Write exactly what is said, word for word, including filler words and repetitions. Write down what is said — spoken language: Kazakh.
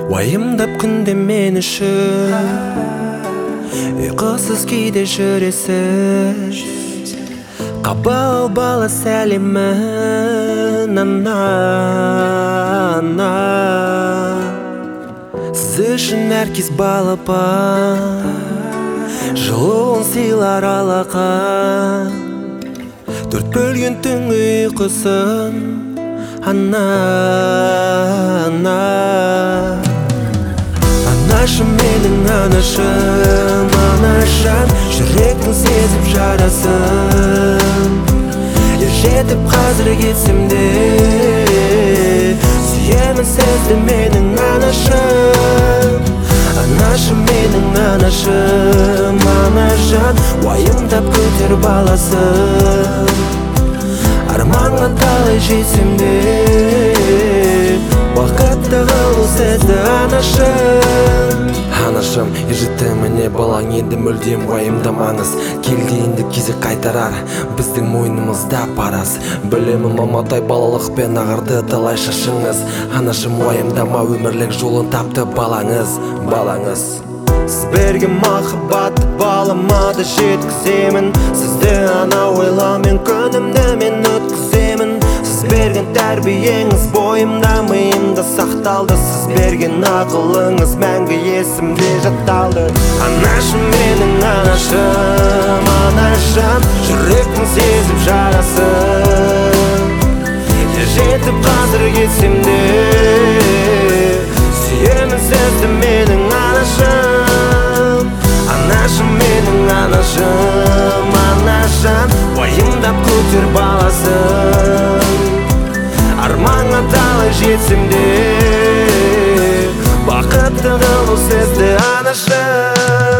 Уайымдап күнде мен үшін ұйқысыз кейде жүресің. Қабыл бала сәлемін ана, ана. Сіз үшін әркез балапан, жылуын сыйлар алақан. Төрт бөлген түн ұйқысын ана, ана. Анашым менің анашым, анашам, жүректің сезіп жарасын. Ержетіп қазір кетсем де, сүйемін сізді менің анашым. Анашым менің анашым, анашам, уайымдап көтер баласын. Арманға талай жетсем де, бақытты қылу сізді анашым. Анашым, ержетті міне балаң енді мүлдем уайымдамаңыз. Келді енді кезек қайтарар, біздің мойнымызда парыз. Білемін маматай балалықпен ағырды талай шашыңыз. Анашым, уайымдама, өмірлік жолын тапты балаңыз, балаңыз. Сіз берген махаббатты балама да жеткіземін. Сізді ана ойламен күнімді мен өткіземін. Сіз берген тәрбиеңіз бойымда миымда сақталды. Сіз берген ақылыңыз мәңгі есімде жатталды. Анашым менің анашым, анашам, жүректің сезіп жарасын. Ержетіп қазір кетсем де, сүйемін сізді менің анашым. Анашым менің анашым, анашам, уайымдап көтер баласын. Арманға талай жетсем де, бақытты қылу сізді анашым.